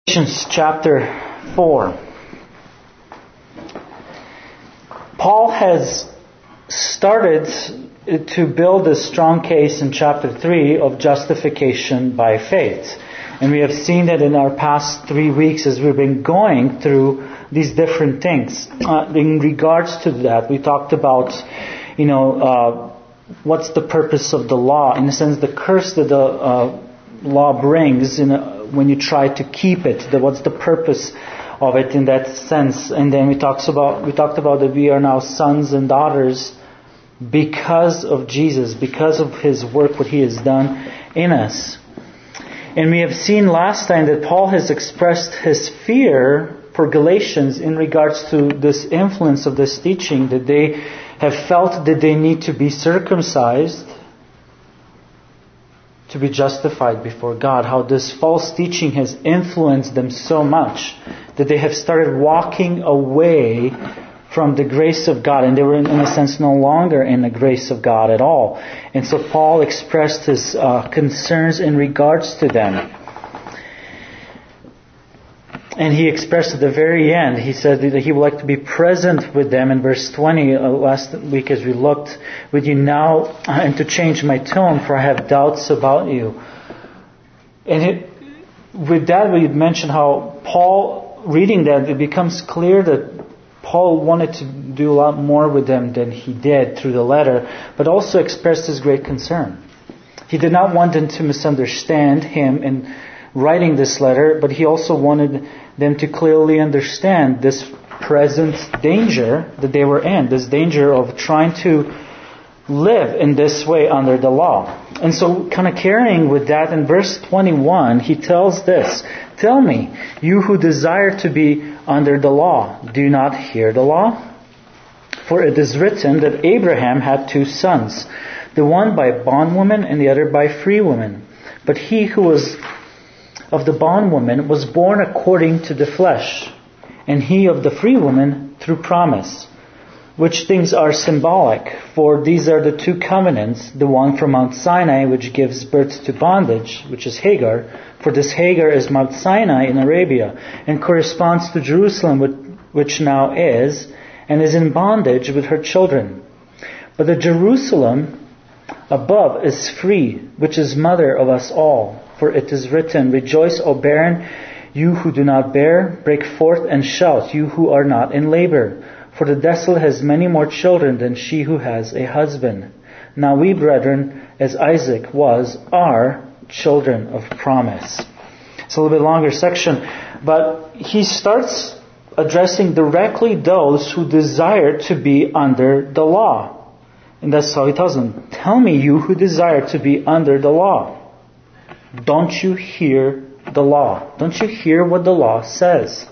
Galatians chapter 4. Paul has started to build a strong case in chapter 3 of justification by faith. And we have seen that in our past 3 weeks as we've been going through these different things. In regards to that, we talked about, what's the purpose of the law? In a sense, the curse that the law brings when you try to keep it. What's the purpose of it in that sense? And then we talked about that we are now sons and daughters because of Jesus, because of His work, what He has done in us. And we have seen last time that Paul has expressed his fear for Galatians in regards to this influence of this teaching, that they have felt that they need to be circumcised to be justified before God. How this false teaching has influenced them so much that they have started walking away from the grace of God, and they were in a sense no longer in the grace of God at all. And so Paul expressed his concerns in regards to them. And he expressed at the very end, he said that he would like to be present with them in verse 20 last week as we looked with you now, and to change my tone, for I have doubts about you. And with that we mentioned how Paul, reading that, it becomes clear that Paul wanted to do a lot more with them than he did through the letter, but also expressed his great concern. He did not want them to misunderstand him in writing this letter, but he also wanted them to clearly understand this present danger that they were in, this danger of trying to live in this way under the law. And so kind of carrying with that, in verse 21, he tells this, "Tell me, you who desire to be under the law, do you not hear the law? For it is written that Abraham had 2 sons, the one by a bondwoman and the other by a free woman. But he who was of the bondwoman was born according to the flesh, and he of the free woman through promise. Which things are symbolic, for these are the 2 covenants, the one from Mount Sinai, which gives birth to bondage, which is Hagar. For this Hagar is Mount Sinai in Arabia, and corresponds to Jerusalem, which now is, and is in bondage with her children. But the Jerusalem above is free, which is mother of us all. For it is written, Rejoice, O barren, you who do not bear, break forth and shout, you who are not in labor. For the desolate has many more children than she who has a husband. Now we, brethren, as Isaac was, are children of promise." It's a little bit longer section, but he starts addressing directly those who desire to be under the law. And that's how he tells them, "Tell me, you who desire to be under the law. Don't you hear the law? Don't you hear what the law says?"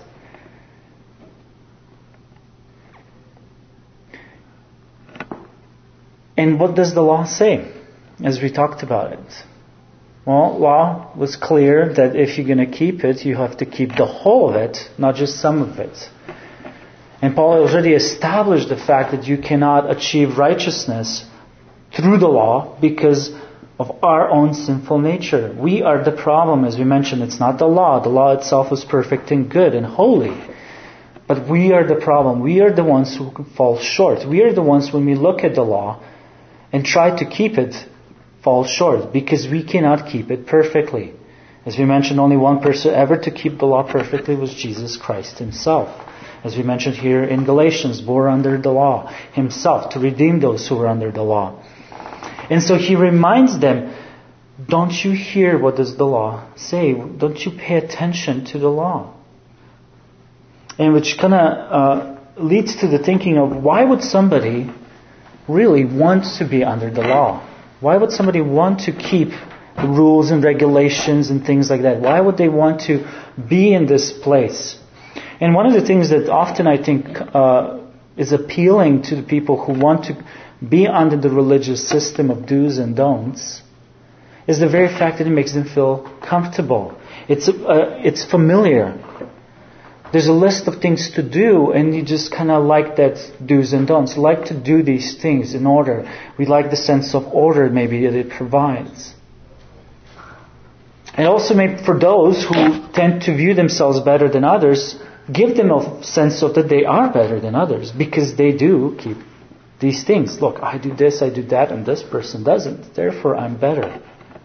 And what does the law say, as we talked about it? Well, law was clear that if you're going to keep it, you have to keep the whole of it, not just some of it. And Paul already established the fact that you cannot achieve righteousness through the law because of our own sinful nature. We are the problem, as we mentioned. It's not the law. The law itself is perfect and good and holy. But we are the problem. We are the ones who fall short. We are the ones, when we look at the law and try to keep it, fall short, because we cannot keep it perfectly. As we mentioned, only one person ever to keep the law perfectly was Jesus Christ Himself. As we mentioned here in Galatians, bore under the law Himself to redeem those who were under the law. And so he reminds them, don't you hear what does the law say? Don't you pay attention to the law? And which kind of leads to the thinking of, why would somebody really want to be under the law? Why would somebody want to keep the rules and regulations and things like that? Why would they want to be in this place? And one of the things that often I think is appealing to the people who want to be under the religious system of do's and don'ts is the very fact that it makes them feel comfortable. It's familiar. There's a list of things to do, and you just kind of like that do's and don'ts. You like to do these things in order. We like the sense of order maybe that it provides. And also maybe for those who tend to view themselves better than others, give them a sense of that they are better than others because they do keep these things. Look, I do this, I do that, and this person doesn't. Therefore, I'm better.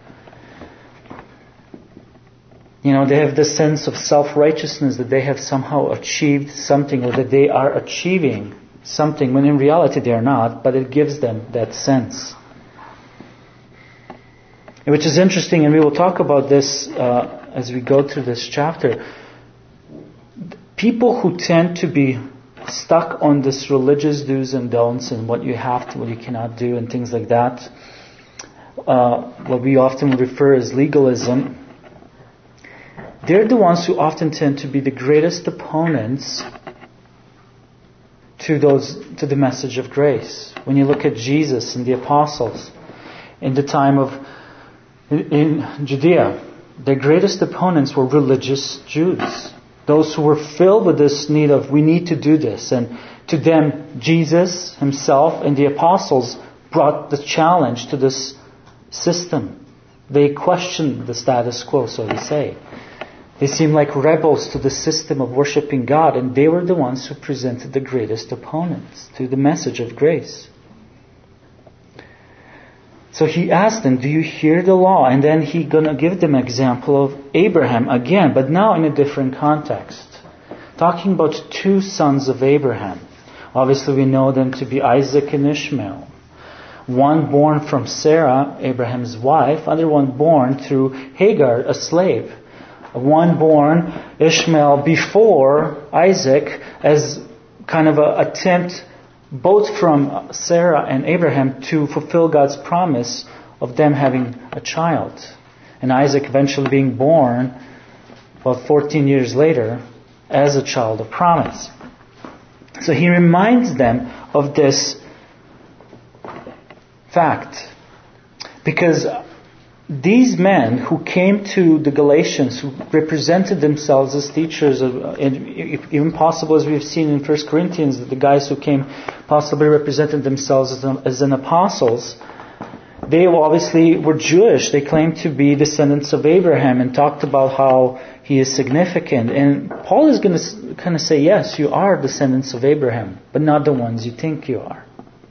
You know, they have this sense of self-righteousness that they have somehow achieved something or that they are achieving something when in reality they are not, but it gives them that sense. Which is interesting, and we will talk about this as we go through this chapter. People who tend to be stuck on this religious do's and don'ts and what you have to, what you cannot do and things like that, what we often refer as legalism, they're the ones who often tend to be the greatest opponents to the message of grace. When you look at Jesus and the apostles in the time of in Judea, their greatest opponents were religious Jews. Those who were filled with this need of, we need to do this. And to them, Jesus himself and the apostles brought the challenge to this system. They questioned the status quo, so to say. They seemed like rebels to the system of worshiping God, and they were the ones who presented the greatest opponents to the message of grace. So he asked them, do you hear the law? And then he's going to give them an example of Abraham again, but now in a different context. Talking about two sons of Abraham. Obviously we know them to be Isaac and Ishmael. One born from Sarah, Abraham's wife, other one born through Hagar, a slave. One born, Ishmael, before Isaac, as kind of an attempt both from Sarah and Abraham to fulfill God's promise of them having a child. And Isaac eventually being born about 14 years later as a child of promise. So he reminds them of this fact. Because these men who came to the Galatians, who represented themselves as teachers, and even possible as we've seen in 1 Corinthians, that the guys who came possibly represented themselves as an apostles, they obviously were Jewish. They claimed to be descendants of Abraham and talked about how he is significant. And Paul is going to kind of say, yes, you are descendants of Abraham, but not the ones you think you are.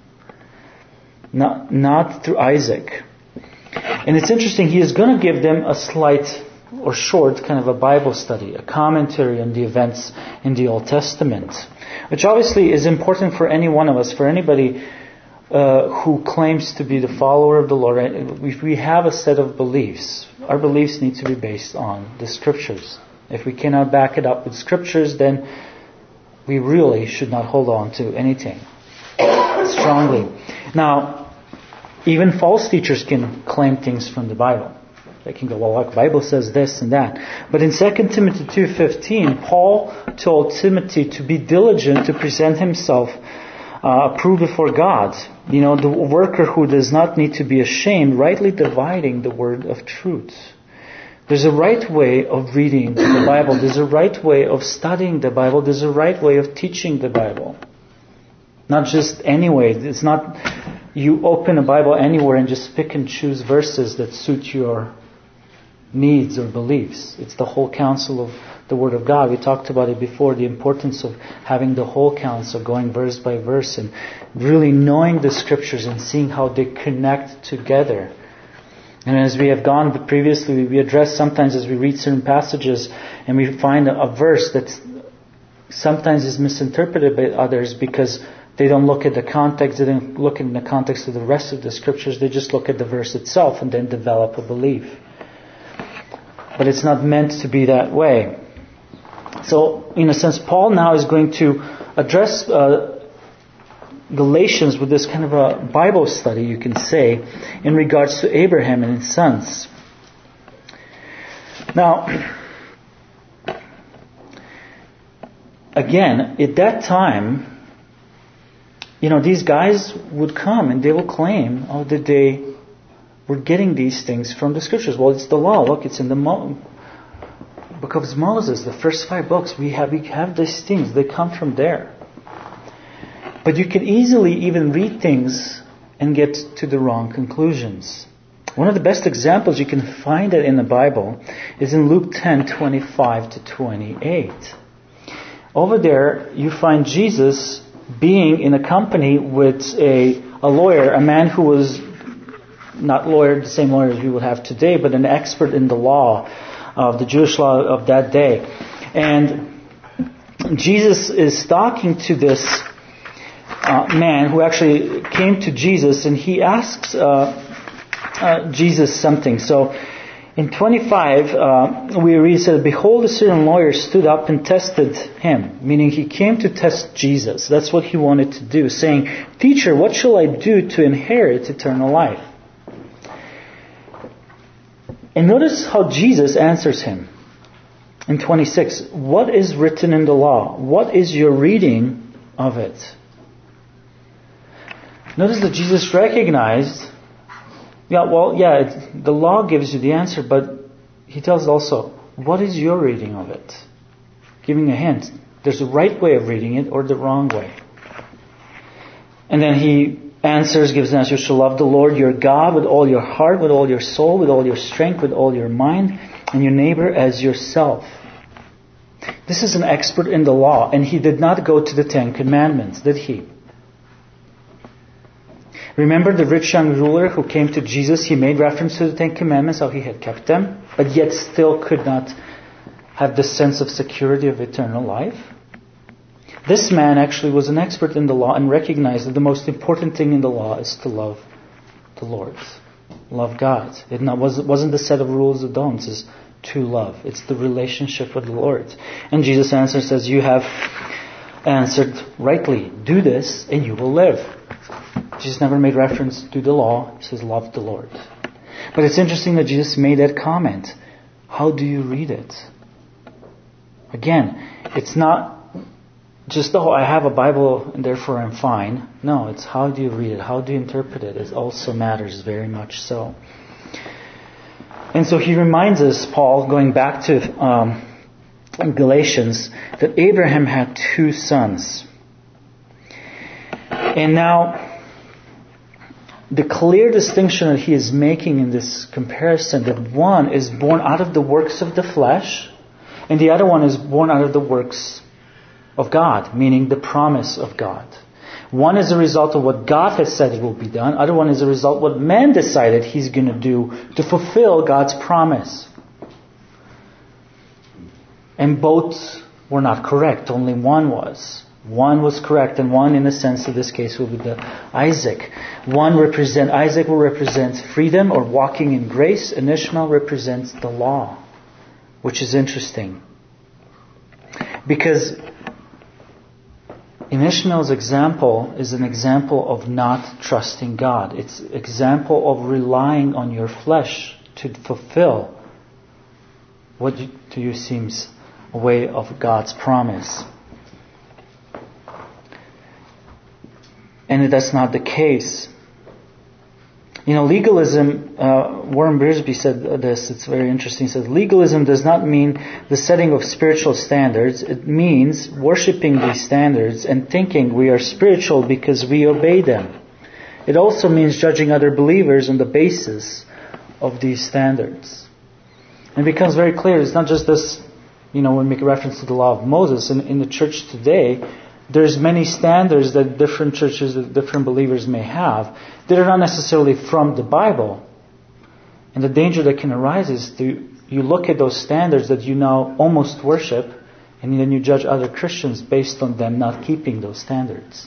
Not through Isaac. And it's interesting, he is going to give them a slight or short kind of a Bible study, a commentary on the events in the Old Testament, which obviously is important for any one of us, for anybody who claims to be the follower of the Lord. If we have a set of beliefs, our beliefs need to be based on the Scriptures. If we cannot back it up with Scriptures, then we really should not hold on to anything strongly. Now, even false teachers can claim things from the Bible. They can go, well, the Bible says this and that. But in 2 Timothy 2:15, Paul told Timothy to be diligent to present himself approved before God. You know, the worker who does not need to be ashamed, rightly dividing the word of truth. There's a right way of reading the Bible. There's a right way of studying the Bible. There's a right way of teaching the Bible. Not just any way. It's not you open a Bible anywhere and just pick and choose verses that suit your needs or beliefs. It's the whole counsel of the Word of God. We talked about it before, the importance of having the whole counsel, going verse by verse and really knowing the Scriptures and seeing how they connect together. And as we have gone previously, we address sometimes as we read certain passages and we find a verse that sometimes is misinterpreted by others because they don't look at the context, they don't look in the context of the rest of the Scriptures, they just look at the verse itself and then develop a belief. But it's not meant to be that way. So, in a sense, Paul now is going to address Galatians with this kind of a Bible study, you can say, in regards to Abraham and his sons. Now, again, at that time, you know, these guys would come and they will claim that they were getting these things from the Scriptures. Well, it's the law. Look, it's in the book of Moses, the first 5 books. We have these things. They come from there. But you can easily even read things and get to the wrong conclusions. One of the best examples you can find it in the Bible is in Luke 10:25 to 28. Over there, you find Jesus being in a company with a lawyer, a man who was not lawyer, the same lawyer as we would have today, but an expert in the law of the Jewish law of that day. And Jesus is talking to this man who actually came to Jesus, and he asks Jesus something. So in 25, we read, said, "Behold, a certain lawyer stood up and tested him," meaning he came to test Jesus. That's what he wanted to do, saying, "Teacher, what shall I do to inherit eternal life?" And notice how Jesus answers him. In 26, "What is written in the law? What is your reading of it?" Notice that Jesus recognized, the law gives you the answer, but he tells also, what is your reading of it? Giving a hint. There's a right way of reading it or the wrong way. And then he gives an answer, "You shall love the Lord your God with all your heart, with all your soul, with all your strength, with all your mind, and your neighbor as yourself." This is an expert in the law, and he did not go to the 10 Commandments, did he? Remember the rich young ruler who came to Jesus? He made reference to the 10 Commandments, how he had kept them, but yet still could not have the sense of security of eternal life. This man actually was an expert in the law and recognized that the most important thing in the law is to love the Lord, love God. It wasn't the set of rules and don'ts, it's to love. It's the relationship with the Lord. And Jesus answers, says, "You have answered rightly. Do this and you will live." Jesus never made reference to the law. He says, love the Lord. But it's interesting that Jesus made that comment. How do you read it? Again, it's not just, I have a Bible and therefore I'm fine. No, it's how do you read it? How do you interpret it? It also matters very much so. And so he reminds us, Paul, going back to Galatians, that Abraham had 2 sons. And now, the clear distinction that he is making in this comparison, that one is born out of the works of the flesh, and the other one is born out of the works of God, meaning the promise of God. One is a result of what God has said will be done. Other one is a result of what man decided he's going to do to fulfill God's promise. And both were not correct. Only one was. One was correct, and one, in a sense, in this case, will be Isaac. Isaac will represent freedom or walking in grace, and Ishmael represents the law, which is interesting. Because in Ishmael's example is an example of not trusting God. It's an example of relying on your flesh to fulfill what to you seems a way of God's promise. And that's not the case. Legalism, Warren Wiersbe said this, it's very interesting. He says, legalism does not mean the setting of spiritual standards. It means worshipping these standards and thinking we are spiritual because we obey them. It also means judging other believers on the basis of these standards. And it becomes very clear, it's not just this, when we make a reference to the law of Moses. In the church today, there's many standards that different churches, that different believers may have that are not necessarily from the Bible. And the danger that can arise is you look at those standards that you now almost worship, and then you judge other Christians based on them not keeping those standards.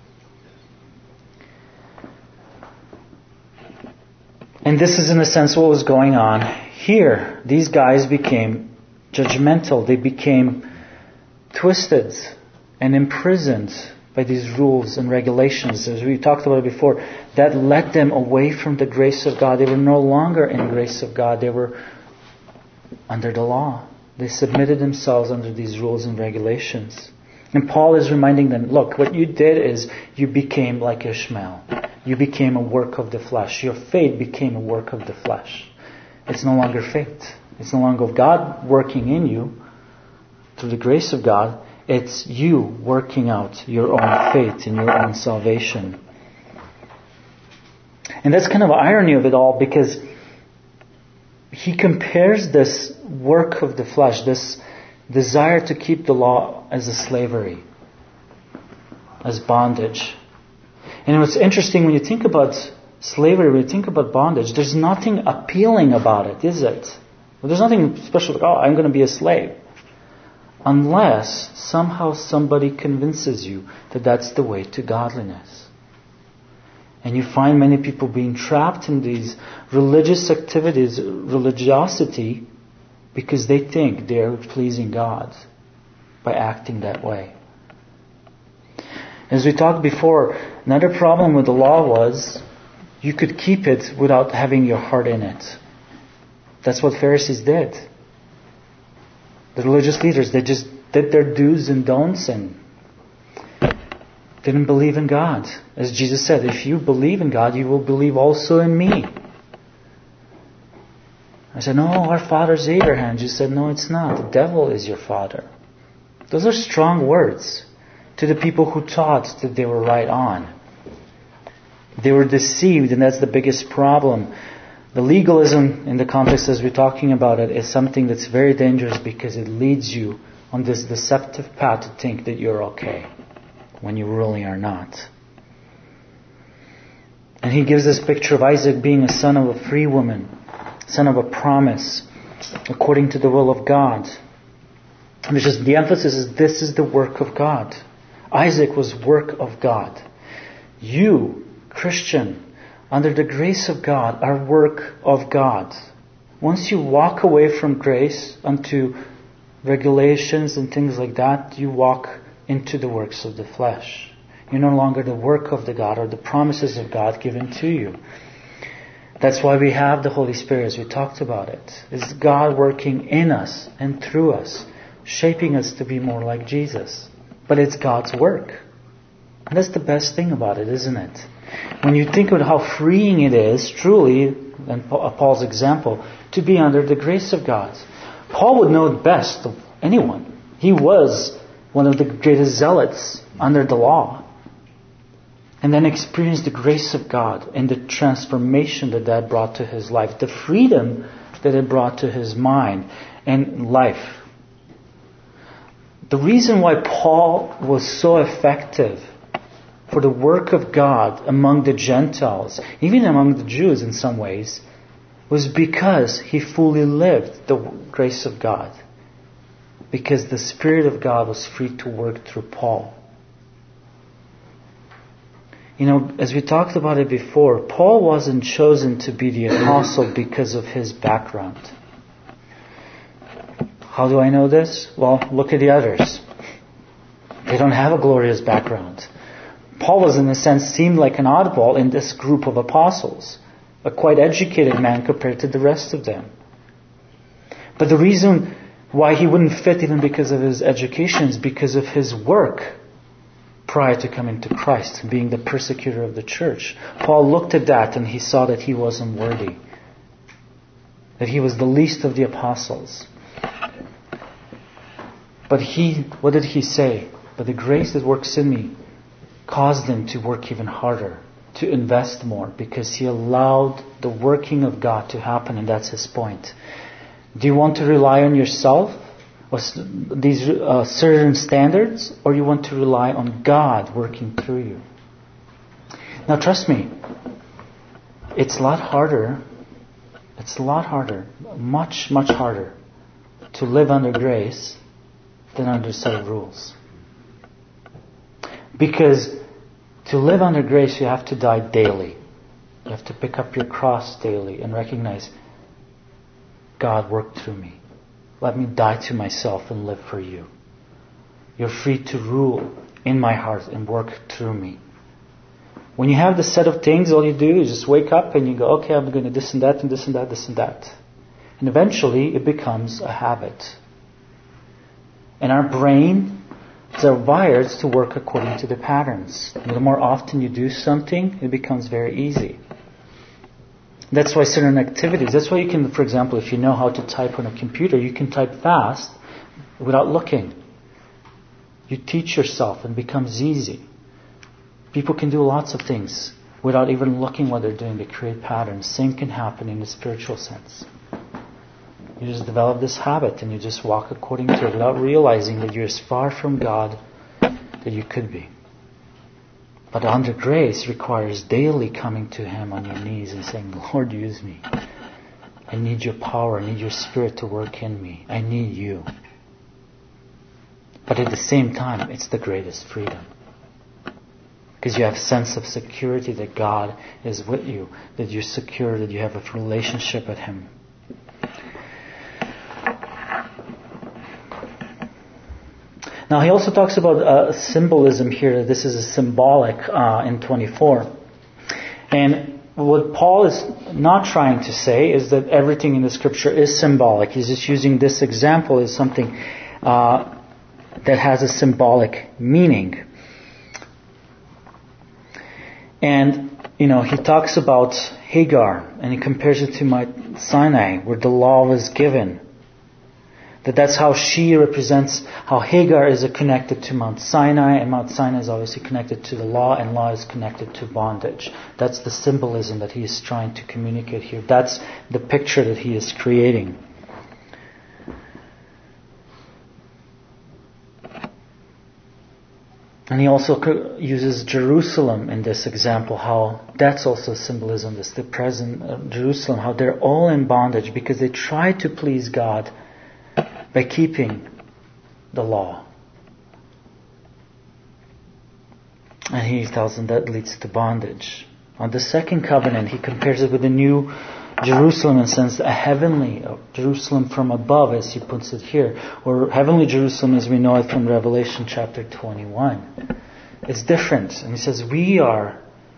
And this is, in a sense, what was going on here. These guys became judgmental. They became twisted and imprisoned by these rules and regulations. As we talked about it before, that led them away from the grace of God. They were no longer in the grace of God. They were under the law. They submitted themselves under these rules and regulations. And Paul is reminding them, look, what you did is you became like Ishmael. You became a work of the flesh. Your faith became a work of the flesh. It's no longer faith. It's no longer of God working in you through the grace of God. It's you working out your own faith and your own salvation. And that's kind of the irony of it all, because he compares this work of the flesh, this desire to keep the law, as a slavery, as bondage. And what's interesting, when you think about slavery, when you think about bondage, there's nothing appealing about it, is it? Well, there's nothing special like, I'm going to be a slave. Unless somehow somebody convinces you that that's the way to godliness. And you find many people being trapped in these religious activities, religiosity, because they think they are pleasing God by acting that way. As we talked before, another problem with the law was you could keep it without having your heart in it. That's what Pharisees did. The religious leaders, they just did their do's and don'ts and didn't believe in God. As Jesus said, if you believe in God, you will believe also in me. I said, no, our father's Abraham. Jesus said, no, it's not. The devil is your father. Those are strong words to the people who taught that they were right on. They were deceived, and that's the biggest problem. The legalism in the context as we're talking about it is something that's very dangerous because it leads you on this deceptive path to think that you're okay when you really are not. And he gives this picture of Isaac being a son of a free woman, son of a promise, according to the will of God. And it's just the emphasis is this is the work of God. Isaac was work of God. You, Christian, under the grace of God, are work of God. Once you walk away from grace unto regulations and things like that, you walk into the works of the flesh. You're no longer the work of the God or the promises of God given to you. That's why we have the Holy Spirit, as we talked about it. It's God working in us and through us, shaping us to be more like Jesus. But it's God's work. And that's the best thing about it, isn't it? When you think about how freeing it is, truly, and Paul's example, to be under the grace of God. Paul would know it best of anyone. He was one of the greatest zealots under the law. And then experienced the grace of God and the transformation that brought to his life, the freedom that it brought to his mind and life. The reason why Paul was so effective for the work of God among the Gentiles, even among the Jews in some ways, was because he fully lived the grace of God. Because the Spirit of God was free to work through Paul. You know, as we talked about it before, Paul wasn't chosen to be the apostle because of his background. How do I know this? Well, look at the others. They don't have a glorious background. Paul was, in a sense, seemed like an oddball in this group of apostles. A quite educated man compared to the rest of them. But the reason why he wouldn't fit even because of his education is because of his work prior to coming to Christ, being the persecutor of the church. Paul looked at that and he saw that he wasn't worthy. That he was the least of the apostles. But what did he say? But the grace that works in me caused him to work even harder, to invest more, because he allowed the working of God to happen, and that's his point. Do you want to rely on yourself, or these certain standards, or you want to rely on God working through you? Now trust me, it's a lot harder, much, much harder to live under grace than under a set of rules. Because to live under grace, you have to die daily. You have to pick up your cross daily and recognize God worked through me. Let me die to myself and live for you. You're free to rule in my heart and work through me. When you have the set of things, all you do is just wake up and you go, okay, I'm going to this and that and this and that, this and that. And eventually it becomes a habit. And our brain are wired to work according to the patterns. And the more often you do something, it becomes very easy. That's why certain activities, that's why you can, for example, if you know how to type on a computer, you can type fast without looking. You teach yourself and it becomes easy. People can do lots of things without even looking what they're doing. They create patterns. Same can happen in the spiritual sense. You just develop this habit and you just walk according to it without realizing that you're as far from God that you could be. But under grace requires daily coming to Him on your knees and saying, Lord, use me. I need your power. I need your Spirit to work in me. I need you. But at the same time, it's the greatest freedom. Because you have a sense of security that God is with you, that you're secure, that you have a relationship with Him. Now he also talks about symbolism here. This is a symbolic in 24. And what Paul is not trying to say is that everything in the Scripture is symbolic. He's just using this example as something that has a symbolic meaning. And, he talks about Hagar, and he compares it to Mount Sinai, where the law was given. That's how she represents, how Hagar is connected to Mount Sinai, and Mount Sinai is obviously connected to the law, and law is connected to bondage. That's the symbolism that he is trying to communicate here. That's the picture that he is creating. And he also uses Jerusalem in this example, how that's also symbolism, this the present Jerusalem, how they're all in bondage because they try to please God by keeping the law. And he tells them that leads to bondage. On the second covenant, he compares it with the new Jerusalem in a sense, a heavenly Jerusalem from above, as he puts it here. Or heavenly Jerusalem as we know it from Revelation chapter 21. It's different. And he says, we are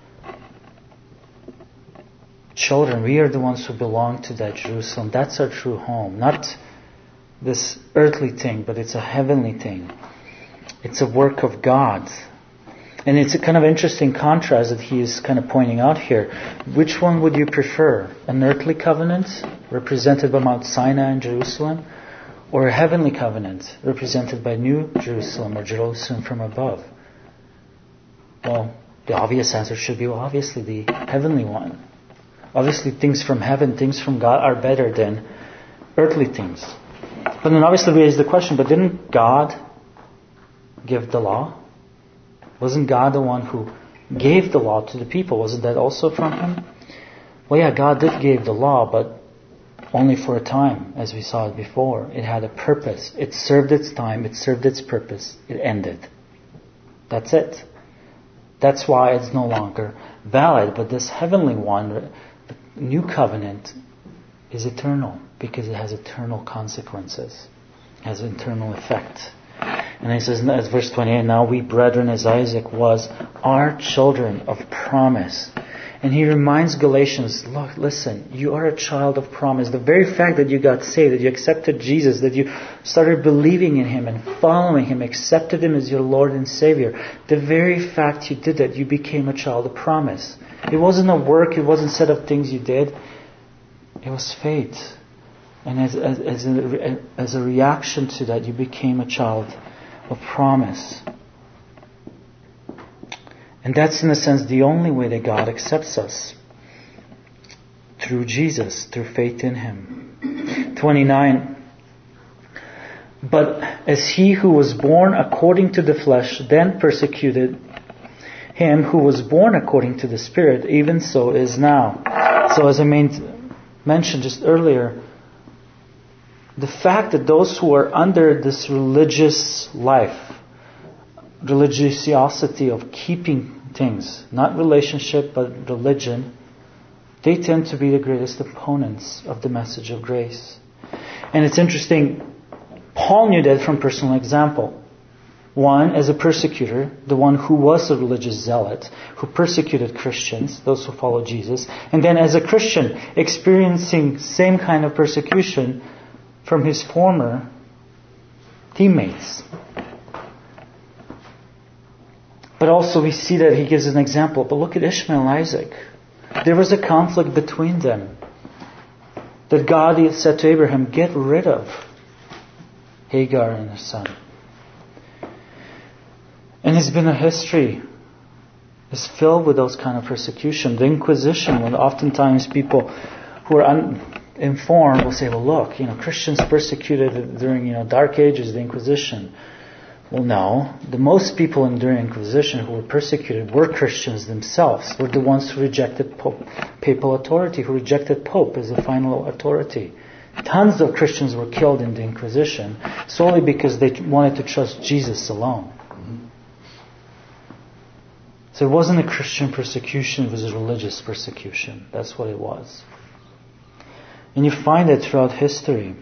children. We are the ones who belong to that Jerusalem. That's our true home. Not this earthly thing, but it's a heavenly thing. It's a work of God. And it's a kind of interesting contrast that he is kind of pointing out here. Which one would you prefer? An earthly covenant, represented by Mount Sinai and Jerusalem, or a heavenly covenant, represented by New Jerusalem or Jerusalem from above? Well, the obvious answer should be, obviously the heavenly one. Obviously things from heaven, things from God are better than earthly things. But then obviously we raise the question, but didn't God give the law? Wasn't God the one who gave the law to the people? Wasn't that also from Him? Well, yeah, God did give the law, but only for a time, as we saw it before. It had a purpose. It served its time. It served its purpose. It ended. That's it. That's why it's no longer valid. But this heavenly one, the new covenant, is eternal because it has eternal consequences. It has an eternal effect. And he says, as verse 28, now we brethren, as Isaac was, are children of promise. And he reminds Galatians, look, listen, you are a child of promise. The very fact that you got saved, that you accepted Jesus, that you started believing in Him and following Him, accepted Him as your Lord and Savior, the very fact you did that, you became a child of promise. It wasn't a work, it wasn't a set of things you did. It was faith. And as a reaction to that, you became a child of promise. And that's in a sense the only way that God accepts us. Through Jesus, through faith in Him. 29. But as he who was born according to the flesh then persecuted him who was born according to the Spirit, even so is now. So as I mentioned just earlier, the fact that those who are under this religious life, religiosity of keeping things, not relationship but religion, they tend to be the greatest opponents of the message of grace. And it's interesting, Paul knew that from personal example. One, as a persecutor, the one who was a religious zealot, who persecuted Christians, those who follow Jesus, and then as a Christian, experiencing same kind of persecution from his former teammates. But also we see that he gives an example. But look at Ishmael and Isaac. There was a conflict between them. That God said to Abraham, get rid of Hagar and her son. And it's been a history. It's filled with those kind of persecution. The Inquisition, when oftentimes people who are informed will say, well, look, Christians persecuted during, Dark Ages, the Inquisition. Well, no. The most people during Inquisition who were persecuted were Christians themselves, were the ones who rejected papal authority, who rejected Pope as the final authority. Tons of Christians were killed in the Inquisition solely because they wanted to trust Jesus alone. So it wasn't a Christian persecution, it was a religious persecution. That's what it was. And you find it throughout history.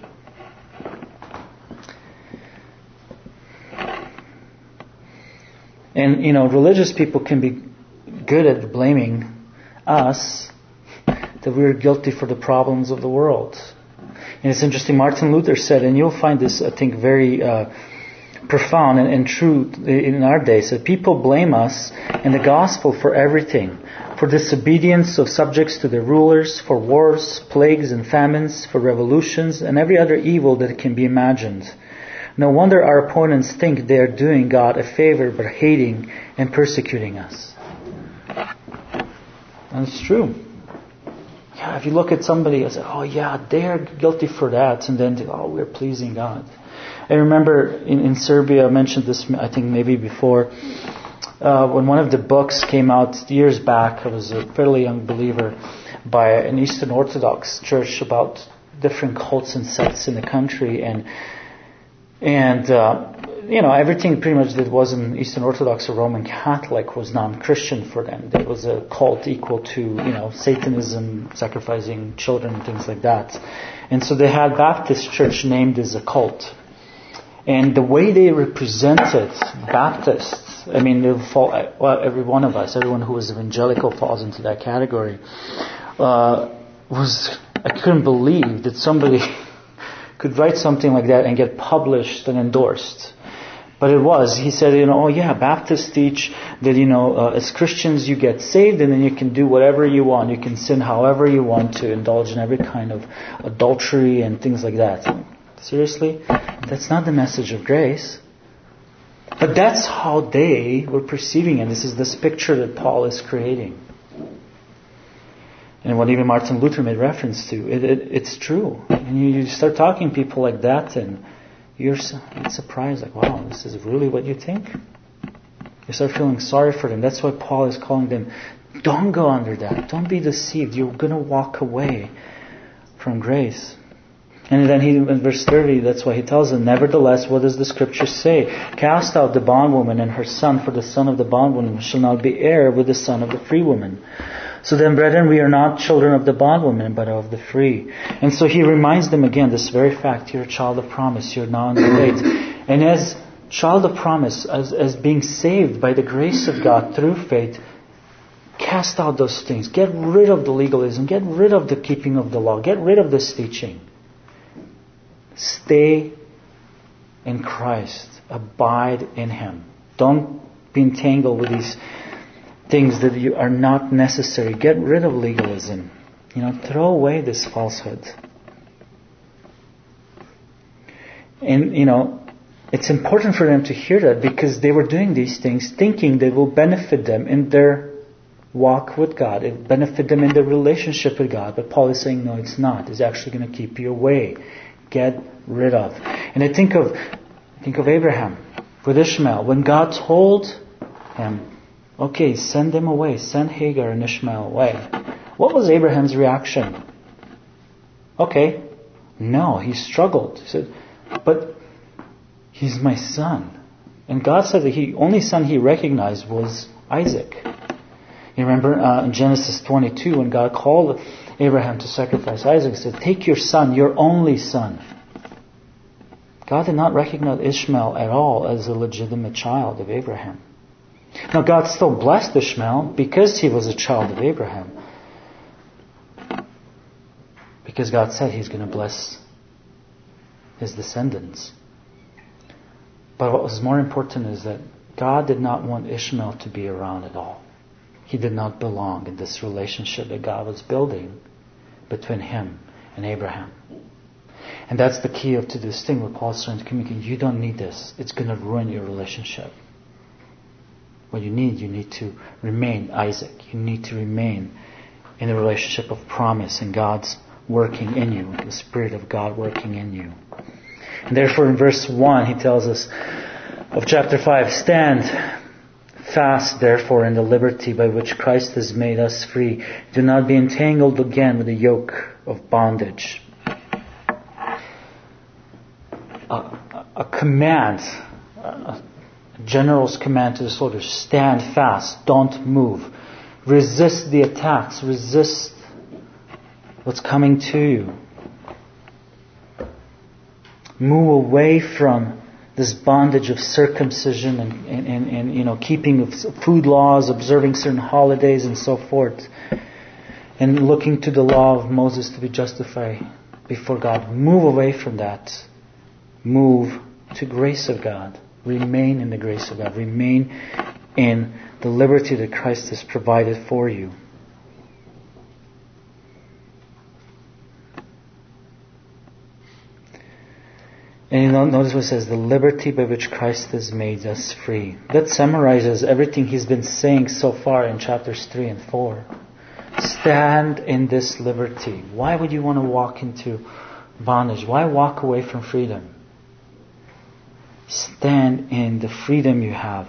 And, religious people can be good at blaming us that we're guilty for the problems of the world. And it's interesting, Martin Luther said, and you'll find this, I think, very profound and true in our days, that people blame us and the gospel for everything. For disobedience of subjects to their rulers, for wars, plagues and famines, for revolutions, and every other evil that can be imagined. No wonder our opponents think they are doing God a favor by hating and persecuting us. And it's true. Yeah, if you look at somebody and say, oh yeah, they are guilty for that, and then we're pleasing God. I remember in Serbia, I mentioned this I think maybe before, when one of the books came out years back, I was a fairly young believer, by an Eastern Orthodox church about different cults and sects in the country, and everything pretty much that wasn't Eastern Orthodox or Roman Catholic was non-Christian for them. There was a cult equal to, Satanism, sacrificing children, things like that. And so they had Baptist church named as a cult. And the way they represented Baptists, every one of us, everyone who was evangelical falls into that category, I couldn't believe that somebody could write something like that and get published and endorsed. But it was. He said, Baptists teach that, as Christians you get saved and then you can do whatever you want. You can sin however you want to, indulge in every kind of adultery and things like that. Seriously? That's not the message of grace. But that's how they were perceiving it. This is this picture that Paul is creating. And what even Martin Luther made reference to. It's true. And you start talking to people like that and you're surprised, like, wow, this is really what you think? You start feeling sorry for them. That's why Paul is calling them, don't go under that. Don't be deceived. You're going to walk away from grace. And then in verse 30, that's why he tells them, nevertheless, what does the scripture say? Cast out the bondwoman and her son, for the son of the bondwoman shall not be heir with the son of the free woman. So then, brethren, we are not children of the bondwoman, but of the free. And so he reminds them again, this very fact, you're a child of promise, you're now in the faith. And as child of promise, as being saved by the grace of God through faith, cast out those things. Get rid of the legalism. Get rid of the keeping of the law. Get rid of this teaching. Stay in Christ. Abide in Him. Don't be entangled with these things that are not necessary. Get rid of legalism. Throw away this falsehood. And, it's important for them to hear that because they were doing these things thinking they will benefit them in their walk with God. It benefit them in their relationship with God. But Paul is saying, no, it's not. It's actually going to keep you away. Get rid of. And I think of Abraham with Ishmael. When God told him, okay, send them away. Send Hagar and Ishmael away. What was Abraham's reaction? Okay. No, he struggled. He said, but he's my son. And God said that the only son he recognized was Isaac. You remember in Genesis 22 when God called Abraham to sacrifice Isaac, he said, take your son, your only son. God did not recognize Ishmael at all as a legitimate child of Abraham. Now God still blessed Ishmael because he was a child of Abraham. Because God said He's going to bless his descendants. But what was more important is that God did not want Ishmael to be around at all. He did not belong in this relationship that God was building between him and Abraham. And that's the key to this thing where Paul's trying to communicate. You don't need this. It's going to ruin your relationship. What you need to remain Isaac. You need to remain in a relationship of promise and God's working in you, the Spirit of God working in you. And therefore in verse 1 he tells us of chapter 5, stand fast therefore in the liberty by which Christ has made us free. Do not be entangled again with the yoke of bondage. A command, a general's command to the soldiers, stand fast, don't move. Resist the attacks, resist what's coming to you. Move away from this bondage of circumcision and keeping of food laws, observing certain holidays and so forth, and looking to the law of Moses to be justified before God. Move away from that. Move to grace of God. Remain in the grace of God. Remain in the liberty that Christ has provided for you. And you notice what it says, the liberty by which Christ has made us free. That summarizes everything he's been saying so far in chapters 3 and 4. Stand in this liberty. Why would you want to walk into bondage? Why walk away from freedom? Stand in the freedom you have.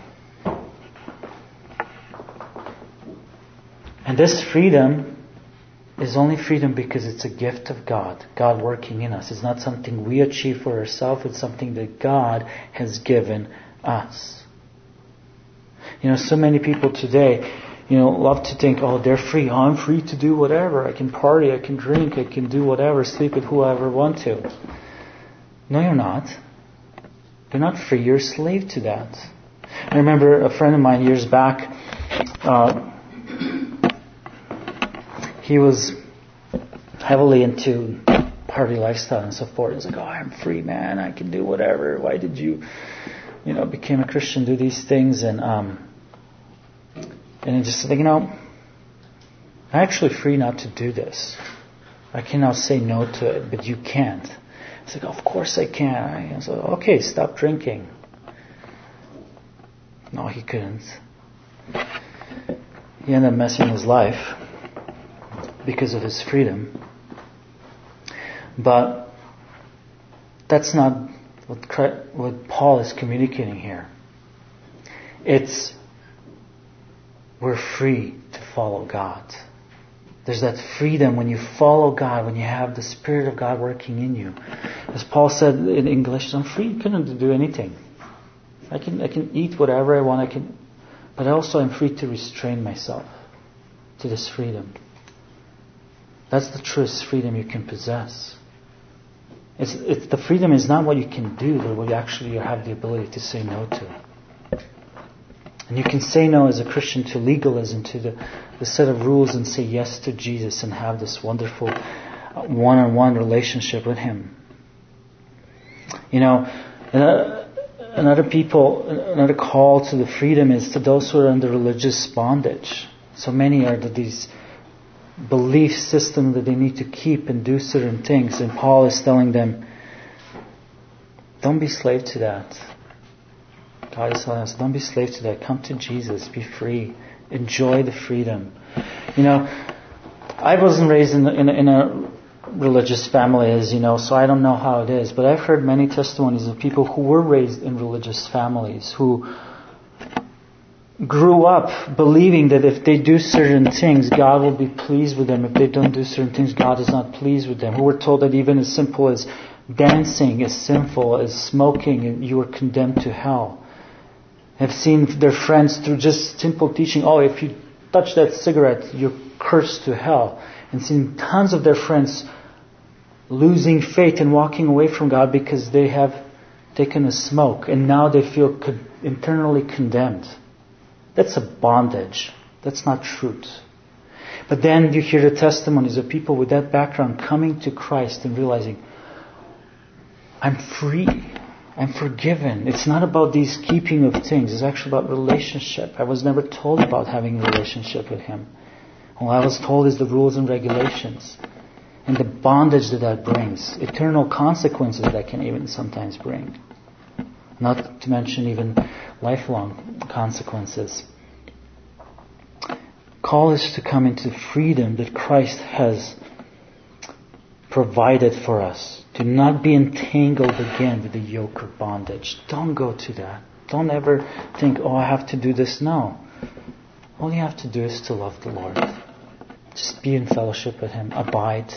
And this freedom is only freedom because it's a gift of God. God working in us. It's not something we achieve for ourselves. It's something that God has given us. So many people today, love to think, oh, they're free. Oh, I'm free to do whatever. I can party, I can drink, I can do whatever, sleep with whoever I want to. No, you're not. You're not free. You're a slave to that. I remember a friend of mine years back, he was heavily into party lifestyle and so forth. He's like, oh, I'm free, man. I can do whatever. Why did you, became a Christian, do these things? And he just said, I'm actually free not to do this. I can now say no to it, but you can't. It's like, of course I can. I said, okay, stop drinking. No, he couldn't. He ended up messing his life because of his freedom. But that's not what Paul is communicating here. It's we're free to follow God. There's that freedom when you follow God, when you have the Spirit of God working in you. As Paul said in English, I'm free to do anything. I can eat whatever I want. But also I'm free to restrain myself to this freedom. That's the truest freedom you can possess. It's the freedom is not what you can do, but what you actually have the ability to say no to. And you can say no as a Christian to legalism, to the set of rules, and say yes to Jesus and have this wonderful one-on-one relationship with Him. Another call to the freedom is to those who are under religious bondage. So many are these belief systems that they need to keep and do certain things. And Paul is telling them, don't be slave to that. God is telling us, don't be slave to that. Come to Jesus. Be free. Enjoy the freedom. I wasn't raised in a religious family, as you know, so I don't know how it is. But I've heard many testimonies of people who were raised in religious families, who grew up believing that if they do certain things, God will be pleased with them. If they don't do certain things, God is not pleased with them. Who were told that even as simple as dancing is sinful, as smoking, you are condemned to hell. Have seen their friends through just simple teaching, oh, if you touch that cigarette, you're cursed to hell. And seen tons of their friends losing faith and walking away from God because they have taken a smoke and now they feel internally condemned. That's a bondage. That's not truth. But then you hear the testimonies of people with that background coming to Christ and realizing, I'm free. I'm forgiven. It's not about these keeping of things. It's actually about relationship. I was never told about having a relationship with Him. All I was told is the rules and regulations. And the bondage that brings. Eternal consequences that can even sometimes bring. Not to mention even lifelong consequences. Call us to come into freedom that Christ has provided for us. Do not be entangled again with the yoke of bondage. Don't go to that. Don't ever think, I have to do this. No. All you have to do is to love the Lord. Just be in fellowship with Him. Abide.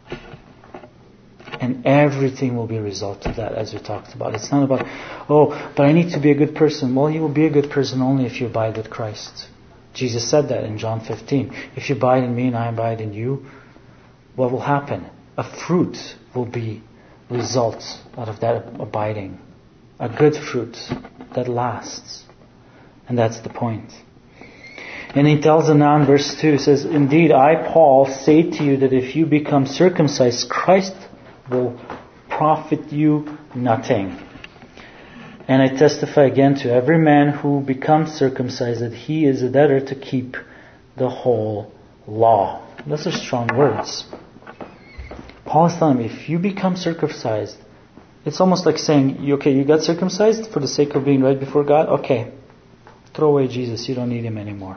And everything will be a result of that, as we talked about. It's not about, but I need to be a good person. Well, you will be a good person only if you abide with Christ. Jesus said that in John 15. If you abide in me and I abide in you, what will happen? A fruit will be results out of that abiding. A good fruit that lasts. And that's the point. And he tells them now in verse 2, he says, indeed, I, Paul, say to you that if you become circumcised, Christ will profit you nothing. And I testify again to every man who becomes circumcised that he is a debtor to keep the whole law. Those are strong words. Paul is telling me, if you become circumcised, it's almost like saying, you got circumcised for the sake of being right before God? Okay, throw away Jesus, you don't need Him anymore.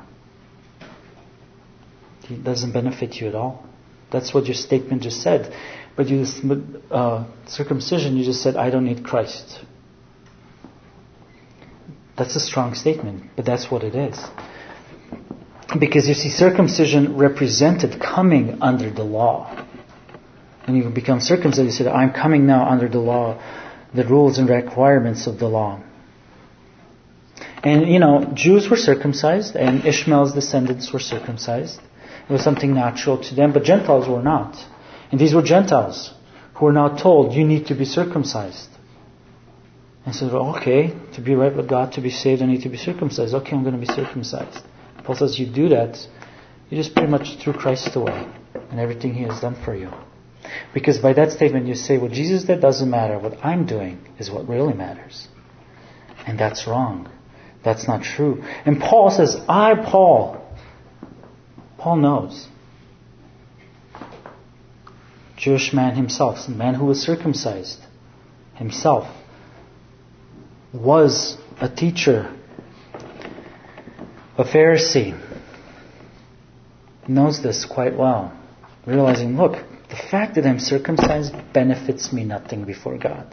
He doesn't benefit you at all. That's what your statement just said. But circumcision, you just said, I don't need Christ. That's a strong statement, but that's what it is. Because you see, circumcision represented coming under the law. When you become circumcised, you say, I'm coming now under the law, the rules and requirements of the law. And, Jews were circumcised, and Ishmael's descendants were circumcised. It was something natural to them, but Gentiles were not. And these were Gentiles who were now told, you need to be circumcised. And so, to be right with God, to be saved, I need to be circumcised. Okay, I'm going to be circumcised. Paul says, you do that, you just pretty much threw Christ away and everything He has done for you. Because by that statement you say, what Jesus did doesn't matter. What I'm doing is what really matters. And that's wrong. That's not true. And Paul says, Paul knows. Jewish man himself, a man who was circumcised himself, was a teacher, a Pharisee, knows this quite well, realizing, look, the fact that I'm circumcised benefits me nothing before God.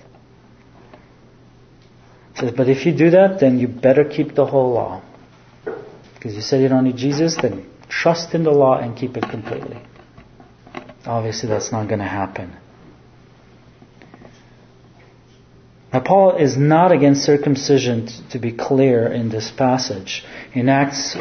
Says, but if you do that, then you better keep the whole law. Because you said you don't need Jesus, then trust in the law and keep it completely. Obviously that's not going to happen. Now Paul is not against circumcision, to be clear in this passage. In Acts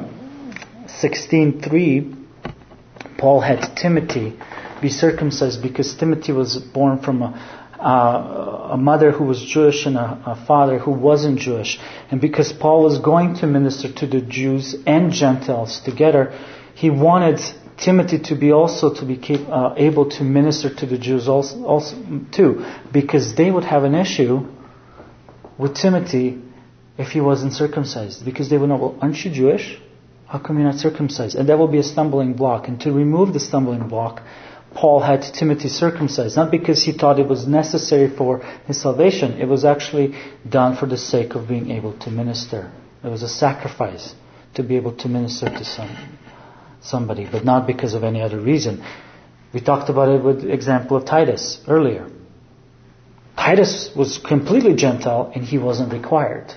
16:3, Paul had Timothy be circumcised because Timothy was born from a mother who was Jewish and a father who wasn't Jewish. And because Paul was going to minister to the Jews and Gentiles together, he wanted Timothy to be able to minister to the Jews also too, because they would have an issue with Timothy if he wasn't circumcised, because they would know, well, aren't you Jewish? How come you're not circumcised? And that will be a stumbling block. And to remove the stumbling block, Paul had Timothy circumcised, not because he thought it was necessary for his salvation. It was actually done for the sake of being able to minister. It was a sacrifice to be able to minister to somebody, but not because of any other reason. We talked about it with the example of Titus earlier. Titus was completely Gentile and he wasn't required.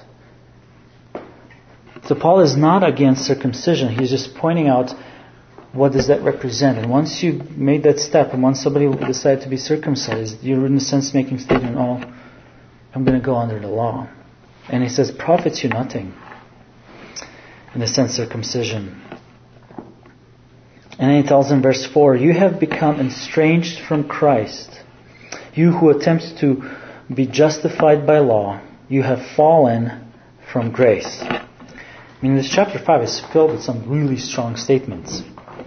So Paul is not against circumcision. He's just pointing out, what does that represent? And once you made that step, and once somebody decided to be circumcised, you're in a sense making a statement, I'm going to go under the law. And he says, profits you nothing. In a sense, circumcision. And then he tells in verse 4, you have become estranged from Christ. You who attempt to be justified by law, you have fallen from grace. I mean, this chapter 5 is filled with some really strong statements.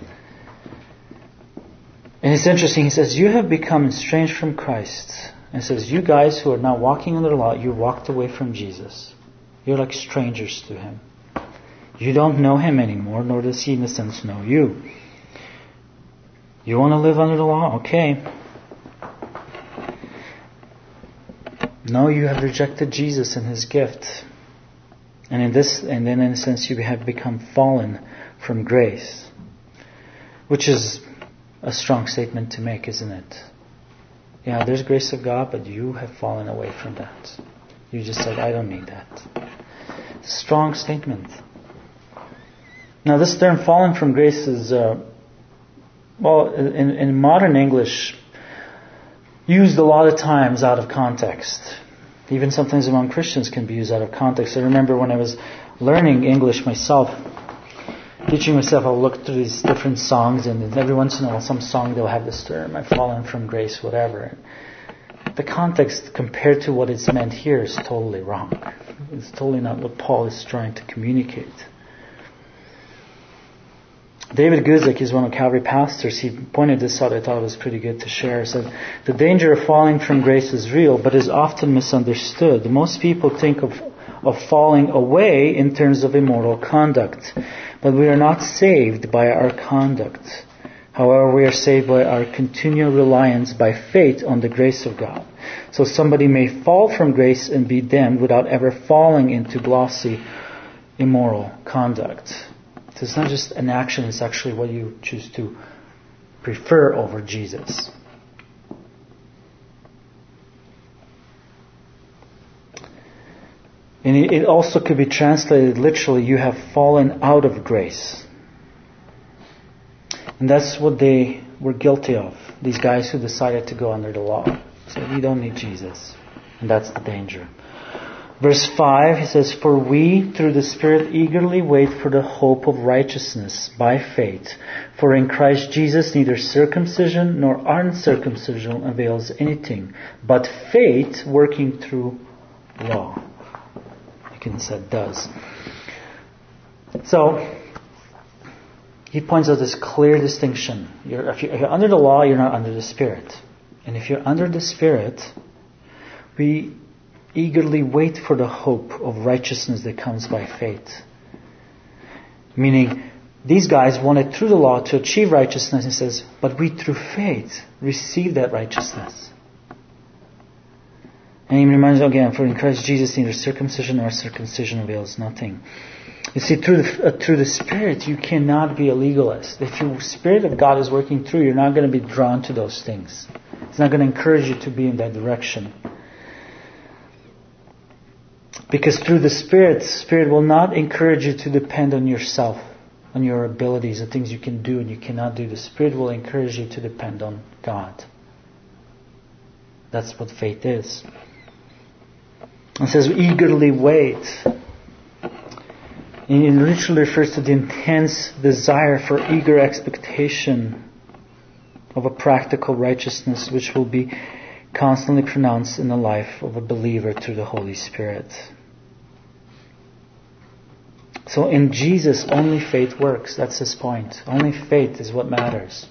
And it's interesting, he says, you have become estranged from Christ. And it says, you guys who are now walking under the law, you walked away from Jesus. You're like strangers to Him. You don't know Him anymore, nor does He in a sense know you. You want to live under the law? Okay. No, you have rejected Jesus and His gift. And then in a sense you have become fallen from grace. Which is a strong statement to make, isn't it? Yeah, there's grace of God, but you have fallen away from that. You just said, I don't need that. It's a strong statement. Now this term fallen from grace is, in modern English, used a lot of times out of context. Even sometimes among Christians can be used out of context. I remember when I was learning English myself, teaching myself, I'll look through these different songs, and every once in a while some song they'll have this term, I've fallen from grace, whatever. The context compared to what it's meant here is totally wrong. It's totally not what Paul is trying to communicate. David Guzik is one of Calvary pastors. He pointed this out. I thought it was pretty good to share. He said, the danger of falling from grace is real, but is often misunderstood. Most people think of falling away in terms of immoral conduct. But we are not saved by our conduct. However, we are saved by our continual reliance by faith on the grace of God. So somebody may fall from grace and be damned without ever falling into glossy, immoral conduct. So it's not just an action, it's actually what you choose to prefer over Jesus. And it also could be translated literally, you have fallen out of grace. And that's what they were guilty of, these guys who decided to go under the law. So we don't need Jesus. And that's the danger. Verse 5, he says, for we, through the Spirit, eagerly wait for the hope of righteousness by faith. For in Christ Jesus neither circumcision nor uncircumcision avails anything, but faith working through law. Said does. So he points out this clear distinction. If you're under the law, you're not under the Spirit. And if you're under the Spirit, we eagerly wait for the hope of righteousness that comes by faith. Meaning, these guys wanted through the law to achieve righteousness. He says, but we through faith receive that righteousness. And he reminds again, for in Christ Jesus neither circumcision nor circumcision avails nothing. You see, through the Spirit, you cannot be a legalist. If the Spirit of God is working through you, you're not going to be drawn to those things. It's not going to encourage you to be in that direction. Because through the Spirit will not encourage you to depend on yourself, on your abilities, the things you can do and you cannot do. The Spirit will encourage you to depend on God. That's what faith is. It says, eagerly wait. And it literally refers to the intense desire for eager expectation of a practical righteousness which will be constantly pronounced in the life of a believer through the Holy Spirit. So in Jesus, only faith works. That's his point. Only faith is what matters.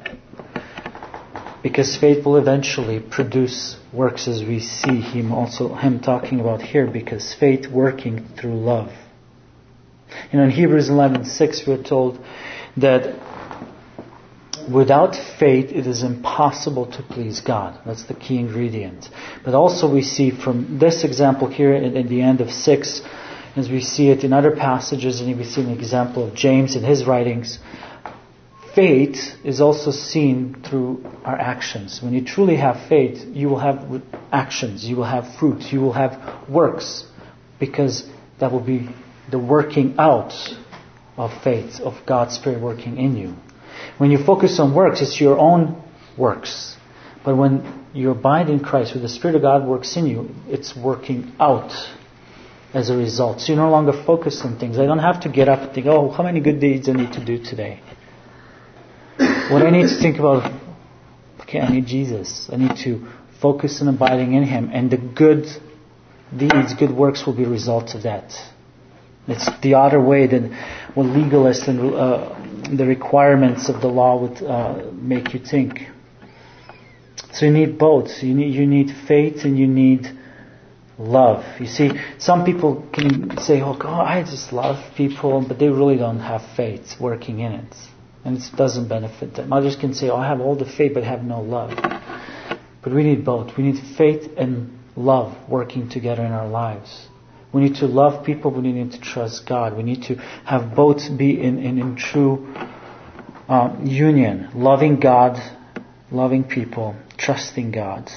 Because faith will eventually produce works, as we see him talking about here, because faith working through love. In Hebrews 11:6 we're told that without faith it is impossible to please God. That's the key ingredient. But also we see from this example here at the end of 6, as we see it in other passages, and we see an example of James in his writings, faith is also seen through our actions. When you truly have faith, you will have actions, you will have fruit, you will have works, because that will be the working out of faith, of God's Spirit working in you. When you focus on works, it's your own works. But when you abide in Christ, when the Spirit of God works in you, it's working out as a result. So you're no longer focused on things. I don't have to get up and think, how many good deeds I need to do today. What I need to think about, I need Jesus. I need to focus on abiding in Him. And the good deeds, good works will be a result of that. It's the other way than what legalists and the requirements of the law would make you think. So you need both. You need faith and you need love. You see, some people can say, I just love people, but they really don't have faith working in it. And it doesn't benefit them. Others can say, I have all the faith but have no love. But we need both. We need faith and love working together in our lives. We need to love people, but we need to trust God. We need to have both be in true union. Loving God, loving people, trusting God.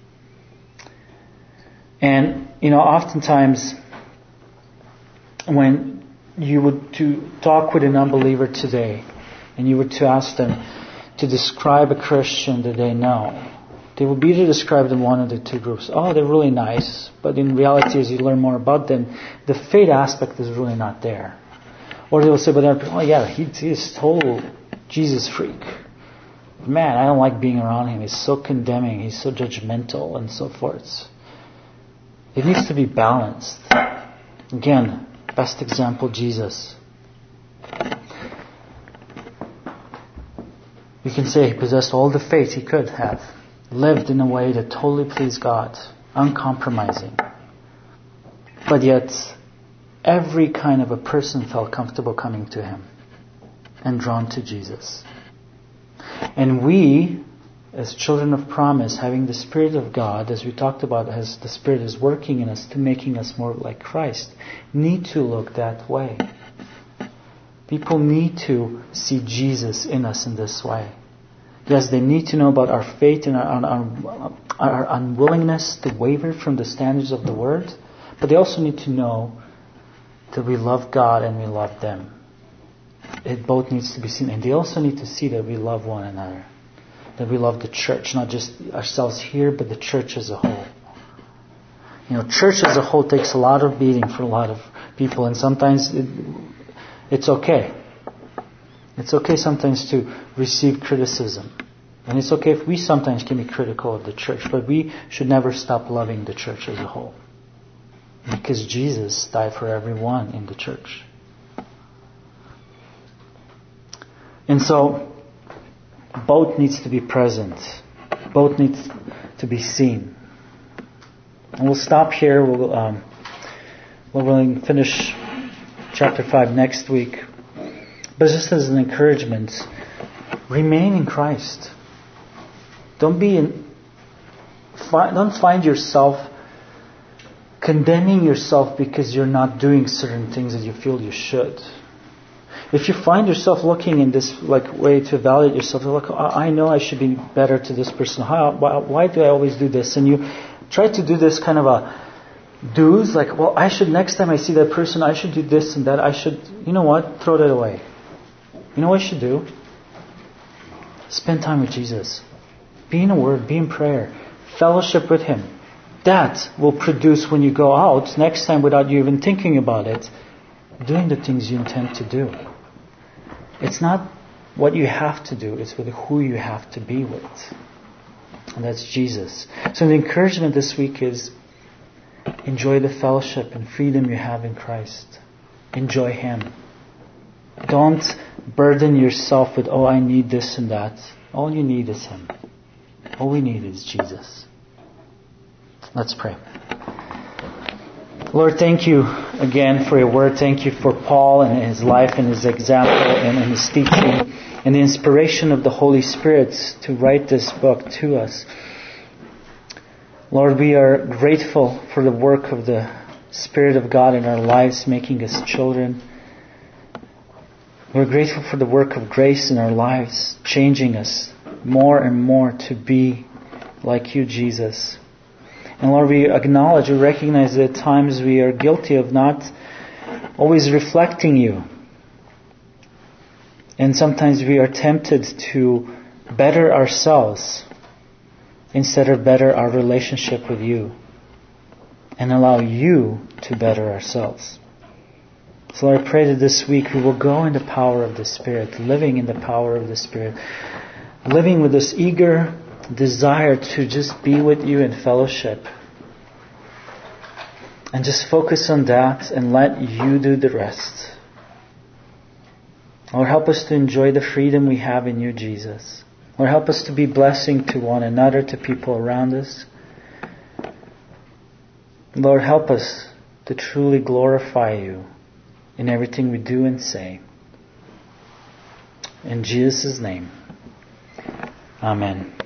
And, oftentimes when you would to talk with an unbeliever today and you were to ask them to describe a Christian that they know, they will be to describe them one of the two groups. Oh, they're really nice, but in reality, as you learn more about them, the faith aspect is really not there. Or they will say, he's total Jesus freak. Man, I don't like being around him. He's so condemning. He's so judgmental and so forth. It needs to be balanced. Again, best example, Jesus. You can say he possessed all the faith he could have. Lived in a way that totally pleased God. Uncompromising. But yet, every kind of a person felt comfortable coming to him. And drawn to Jesus. And we, as children of promise, having the Spirit of God, as we talked about, as the Spirit is working in us to making us more like Christ, need to look that way. People need to see Jesus in us in this way. Yes, they need to know about our faith and our unwillingness to waver from the standards of the Word, but they also need to know that we love God and we love them. It both needs to be seen, and they also need to see that we love one another. That we love the church, not just ourselves here, but the church as a whole. Church as a whole takes a lot of beating for a lot of people, and sometimes it's okay. It's okay sometimes to receive criticism. And it's okay if we sometimes can be critical of the church, but we should never stop loving the church as a whole. Because Jesus died for everyone in the church. And so, both needs to be present. Both needs to be seen. And we'll stop here. We'll finish chapter 5 next week. But just as an encouragement, remain in Christ. Don't find yourself condemning yourself because you're not doing certain things that you feel you should. If you find yourself looking in this way to evaluate yourself, you're like, I know I should be better to this person. Why do I always do this? And you try to do this kind of a do's, I should, next time I see that person, I should do this and that. I should, you know what? Throw that away. You know what you should do? Spend time with Jesus. Be in a word, be in prayer. Fellowship with Him. That will produce, when you go out, next time without you even thinking about it, doing the things you intend to do. It's not what you have to do, it's with who you have to be with. And that's Jesus. So the encouragement this week is enjoy the fellowship and freedom you have in Christ. Enjoy Him. Don't burden yourself with, I need this and that. All you need is Him. All we need is Jesus. Let's pray. Lord, thank you again for your word. Thank you for Paul and his life and his example and his teaching and the inspiration of the Holy Spirit to write this book to us. Lord, we are grateful for the work of the Spirit of God in our lives, making us children. We're grateful for the work of grace in our lives, changing us more and more to be like you, Jesus. And Lord, we acknowledge, we recognize that at times we are guilty of not always reflecting you. And sometimes we are tempted to better ourselves instead of better our relationship with you and allow you to better ourselves. So Lord, I pray that this week we will go in the power of the Spirit, living in the power of the Spirit, living with this eager desire to just be with you in fellowship. And just focus on that and let you do the rest. Lord, help us to enjoy the freedom we have in you, Jesus. Lord, help us to be blessing to one another, to people around us. Lord, help us to truly glorify you in everything we do and say. In Jesus' name, amen.